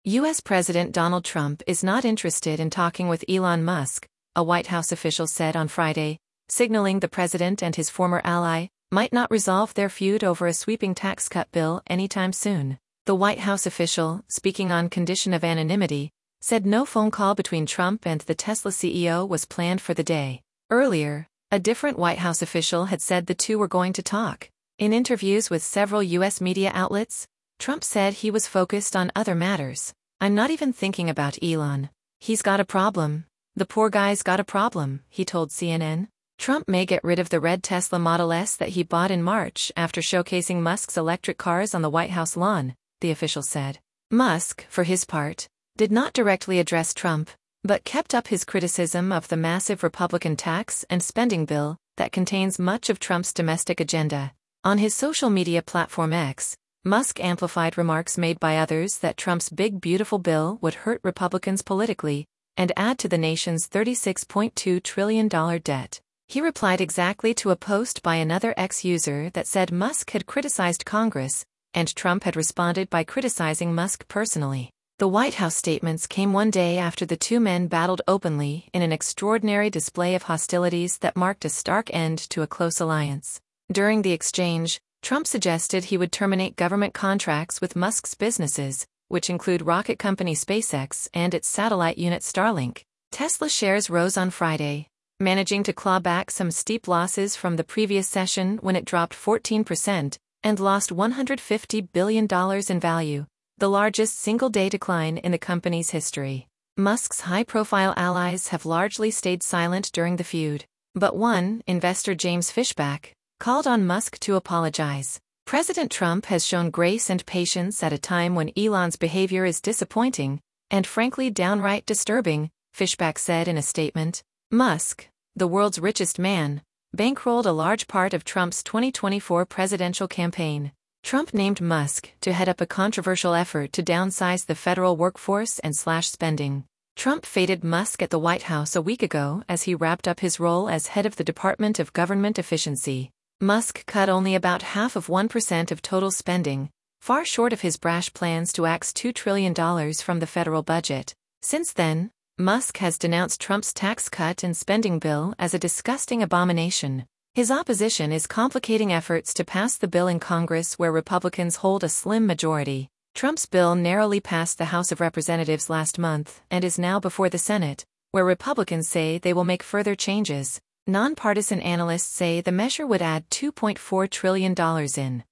U.S. President Donald Trump is not interested in talking with Elon Musk, a White House official said on Friday, signaling the president and his former ally might not resolve their feud over a sweeping tax cut bill anytime soon. The White House official, speaking on condition of anonymity, said no phone call between Trump and the Tesla CEO was planned for the day. Earlier, a different White House official had said the two were going to talk. In interviews with several U.S. media outlets, Trump said he was focused on other matters. "I'm not even thinking about Elon. He's got a problem. The poor guy's got a problem," he told CNN. Trump may get rid of the red Tesla Model S that he bought in March after showcasing Musk's electric cars on the White House lawn, the official said. Musk, for his part, did not directly address Trump, but kept up his criticism of the massive Republican tax and spending bill that contains much of Trump's domestic agenda. On his social media platform X, Musk amplified remarks made by others that Trump's big beautiful bill would hurt Republicans politically and add to the nation's $36.2 trillion debt. He replied exactly to a post by another X user that said Musk had criticized Congress, and Trump had responded by criticizing Musk personally. The White House statements came one day after the two men battled openly in an extraordinary display of hostilities that marked a stark end to a close alliance. During the exchange, Trump suggested he would terminate government contracts with Musk's businesses, which include rocket company SpaceX and its satellite unit Starlink. Tesla shares rose on Friday, managing to claw back some steep losses from the previous session when it dropped 14% and lost $150 billion in value, the largest single-day decline in the company's history. Musk's high-profile allies have largely stayed silent during the feud, but one, investor James Fishback, called on Musk to apologize. President Trump has shown grace and patience at a time when Elon's behavior is disappointing and frankly downright disturbing, Fishback said in a statement. Musk, the world's richest man, bankrolled a large part of Trump's 2024 presidential campaign. Trump named Musk to head up a controversial effort to downsize the federal workforce and slash spending. Trump feted Musk at the White House a week ago as he wrapped up his role as head of the Department of Government Efficiency. Musk cut only about half of 1% of total spending, far short of his brash plans to axe $2 trillion from the federal budget. Since then, Musk has denounced Trump's tax cut and spending bill as a disgusting abomination. His opposition is complicating efforts to pass the bill in Congress where Republicans hold a slim majority. Trump's bill narrowly passed the House of Representatives last month and is now before the Senate, where Republicans say they will make further changes. Nonpartisan analysts say the measure would add $2.4 trillion in